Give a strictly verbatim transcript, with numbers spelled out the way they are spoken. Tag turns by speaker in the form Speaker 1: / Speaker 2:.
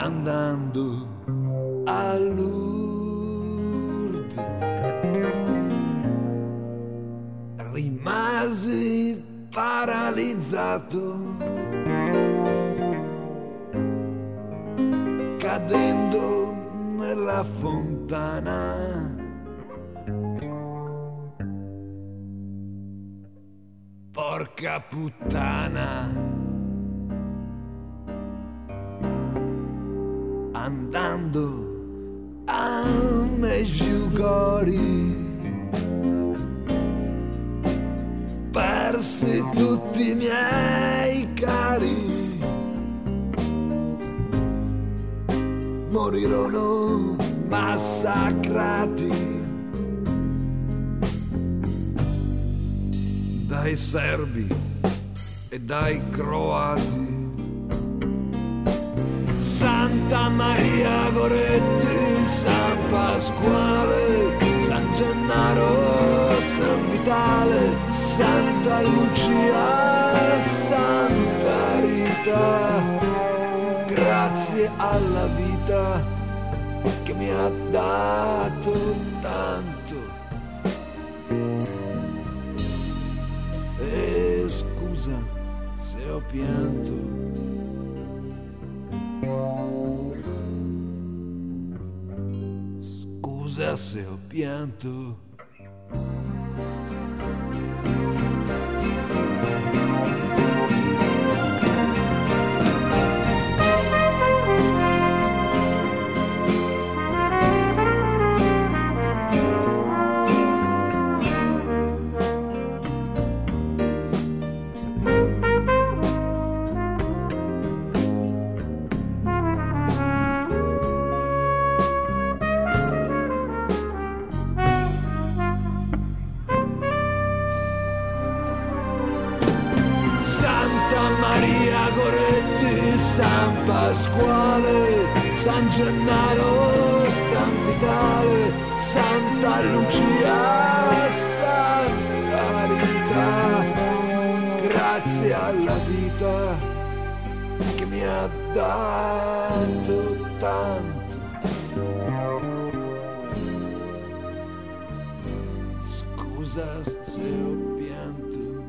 Speaker 1: andando a Lourdes. Rimasi paralizzato, cadendo nella fontana. Porca puttana, andando a Medjugorje persi tutti i miei cari, morirono massacrati dai serbi e dai croati. Santa Maria Goretti, San Pasquale, San Gennaro, San Vitale, Santa Lucia, Santa Rita, grazie alla vita che mi ha dato tanto. E scusa se ho pianto. Scusa se ho pianto. San Pasquale, San Gennaro, San Vitale, Santa Lucia, Santa Rita, grazie alla vita che mi ha dato tanto. Scusa se ho pianto.